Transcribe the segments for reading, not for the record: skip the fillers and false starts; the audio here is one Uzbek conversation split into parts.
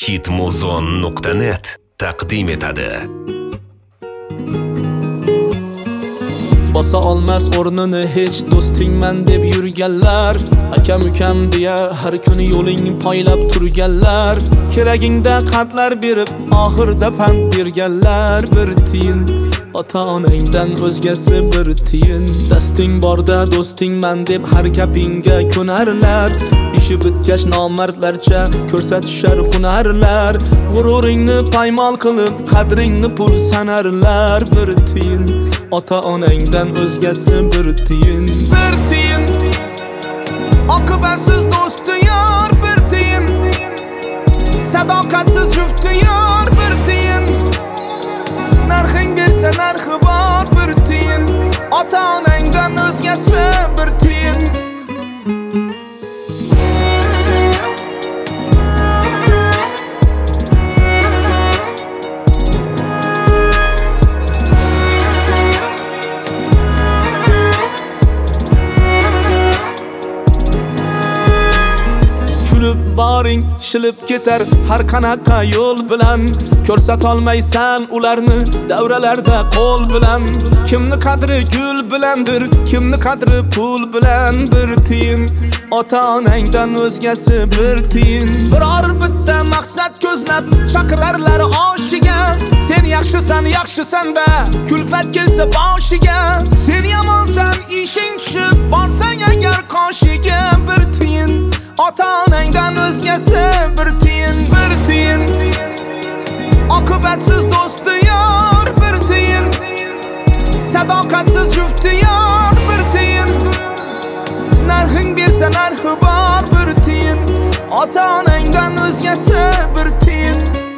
hitmuzon.net taqdim etadi. Bosa olmas o'rnini hech do'stingman deb yurganlar, akam ukam deya har kuni yo'ling poylab turganlar, keragingda qandlar berib oxirda pand berganlar. Bir tiyin ota-onangdan o'zgasi bir tiyin. Dasting borda do'stingman deb har gapingga ko'narlar, ishi bitgach nomardlarcha ko'rsatishar hunarlar. G'ururingni paymol qilib qadringni pul sanarlar. Bir tiyin ota-onangdan o'zgasi bir tiyin. Bir tiyin oqibatsiz do'sti yor. Bir tiyin sadoqatsiz jufti yor. Bir tiyin narxing bersa narxi bor. Bir tiyin ota-onangdan o'zgasi bir tiyin. Boring shilib ketar har qanaqa yo'l bilan, ko'rsatolmaysan ularni davralarda qo'l bilan. Kimni qadri gul bilandir, kimni qadri pul bilan. Bir tiyin ota-onangdan o'zgasi bir tiyin. Biror bitta maqsad ko'zlab chaqirarlar oshiga, sen yaxshisan yaxshisan-da kulfat kelsa boshiga. Sen yomonsan ishing tushib borsang agar qoshiga. Bir tiyin ota-onangdan o'zgasi bir tiyin. Bir tiyin oqibatsiz do'sti yor. Bir tiyin sadoqatsiz jufti yor. Bir tiyin narxing bersa narxi bor. Bir tiyin ota-onangdan o'zgasi bir tiyin.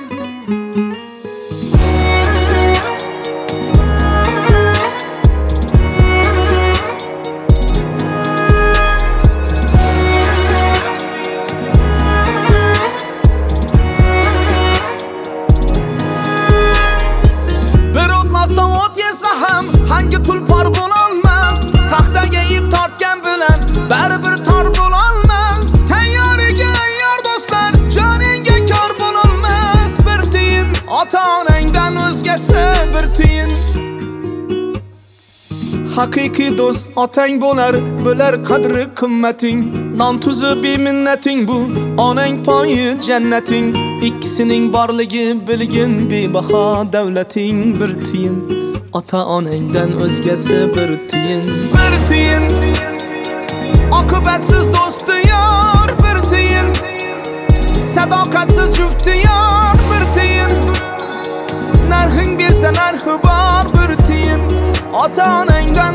Hangi tulpor bo'lolmas, taxtaga ip tortgan bilan baribir tor bo'lolmas. Tayyoriga yor do'stlar, joningga kor bo'lolmas. Bir tiyin ota-onangdan o'zgasi bir tiyin. Haqiqiy do'st otang bo'lar, bo'lar qadri qimmating. Non tuzi beminnating, bu onang poyi jannating. Ikkisining borligi bilgin bebaho davlating. Bir tiyin ota-onangdan o'zgasi bir tiyin. Bir tiyin oqibatsiz do'sti yor. Bir tiyin sadoqatsiz jufti yor. Bir tiyin narxing bersa narxi bor. Bir tiyin ota-onangdan